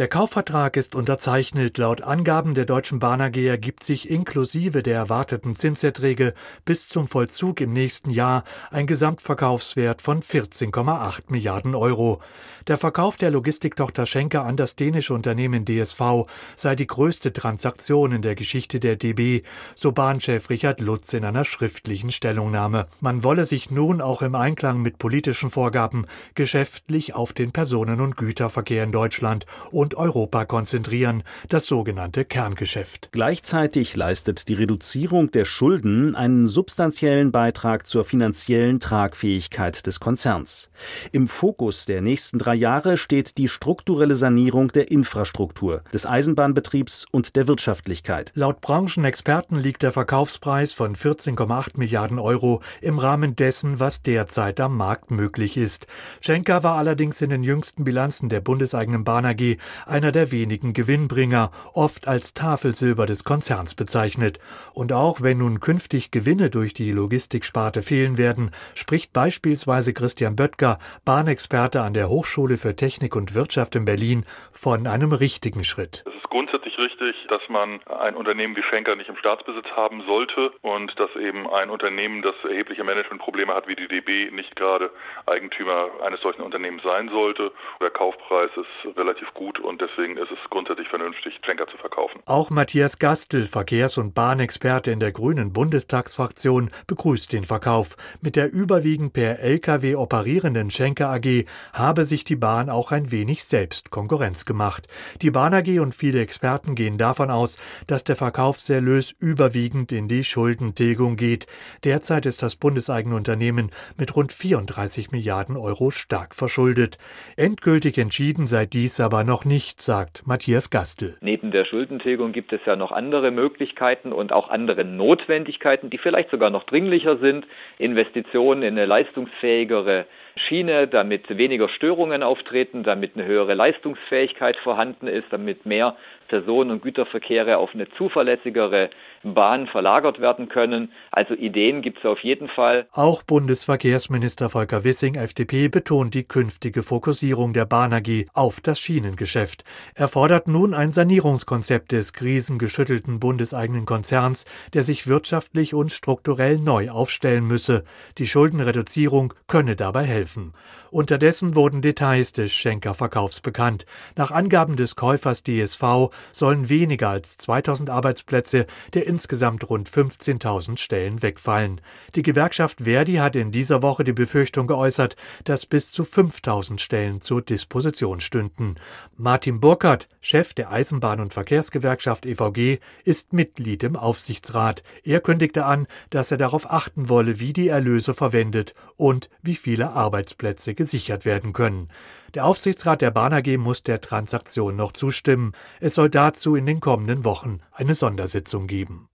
Der Kaufvertrag ist unterzeichnet. Laut Angaben der Deutschen Bahn AG ergibt sich inklusive der erwarteten Zinserträge bis zum Vollzug im nächsten Jahr ein Gesamtverkaufswert von 14,8 Milliarden Euro. Der Verkauf der Logistiktochter Schenker an das dänische Unternehmen DSV sei die größte Transaktion in der Geschichte der DB, so Bahnchef Richard Lutz in einer schriftlichen Stellungnahme. Man wolle sich nun auch im Einklang mit politischen Vorgaben geschäftlich auf den Personen- und Güterverkehr in Deutschland und Europa konzentrieren, das sogenannte Kerngeschäft. Gleichzeitig leistet die Reduzierung der Schulden einen substanziellen Beitrag zur finanziellen Tragfähigkeit des Konzerns. Im Fokus der nächsten 3 Jahre steht die strukturelle Sanierung der Infrastruktur, des Eisenbahnbetriebs und der Wirtschaftlichkeit. Laut Branchenexperten liegt der Verkaufspreis von 14,8 Milliarden Euro im Rahmen dessen, was derzeit am Markt möglich ist. Schenker war allerdings in den jüngsten Bilanzen der bundeseigenen Bahn AG einer der wenigen Gewinnbringer, oft als Tafelsilber des Konzerns bezeichnet. Und auch wenn nun künftig Gewinne durch die Logistiksparte fehlen werden, spricht beispielsweise Christian Böttger, Bahnexperte an der Hochschule für Technik und Wirtschaft in Berlin, von einem richtigen Schritt. Es ist grundsätzlich richtig, dass man ein Unternehmen wie Schenker nicht im Staatsbesitz haben sollte und dass eben ein Unternehmen, das erhebliche Managementprobleme hat wie die DB, nicht gerade Eigentümer eines solchen Unternehmens sein sollte. Der Kaufpreis ist relativ gut und deswegen ist es grundsätzlich vernünftig, Schenker zu verkaufen. Auch Matthias Gastl, Verkehrs- und Bahnexperte in der Grünen Bundestagsfraktion, begrüßt den Verkauf. Mit der überwiegend per Lkw operierenden Schenker AG habe sich die Bahn auch ein wenig selbst Konkurrenz gemacht. Die Bahn AG und viele Experten gehen davon aus, dass der Verkaufserlös überwiegend in die Schuldentilgung geht. Derzeit ist das bundeseigene Unternehmen mit rund 34 Milliarden Euro stark verschuldet. Endgültig entschieden sei dies aber noch nicht, sagt Matthias Gastl. Neben der Schuldentilgung gibt es ja noch andere Möglichkeiten und auch andere Notwendigkeiten, die vielleicht sogar noch dringlicher sind. Investitionen in eine leistungsfähigere Schiene, damit weniger Störungen auftreten, damit eine höhere Leistungsfähigkeit vorhanden ist, damit mehr Personen- und Güterverkehre auf eine zuverlässigere Bahn verlagert werden können. Also Ideen gibt es auf jeden Fall. Auch Bundesverkehrsminister Volker Wissing, FDP, betont die künftige Fokussierung der Bahn AG auf das Schienengeschäft. Er fordert nun ein Sanierungskonzept des krisengeschüttelten bundeseigenen Konzerns, der sich wirtschaftlich und strukturell neu aufstellen müsse. Die Schuldenreduzierung könne dabei helfen. Unterdessen wurden Details des Schenker-Verkaufs bekannt. Nach Angaben des Käufers DSV sollen weniger als 2000 Arbeitsplätze der insgesamt rund 15.000 Stellen wegfallen. Die Gewerkschaft Verdi hat in dieser Woche die Befürchtung geäußert, dass bis zu 5.000 Stellen zur Disposition stünden. Martin Burkhardt, Chef der Eisenbahn- und Verkehrsgewerkschaft EVG, ist Mitglied im Aufsichtsrat. Er kündigte an, dass er darauf achten wolle, wie die Erlöse verwendet und wie viele Arbeitsplätze gesichert werden können. Der Aufsichtsrat der Bahn AG muss der Transaktion noch zustimmen. Es soll dazu in den kommenden Wochen eine Sondersitzung geben.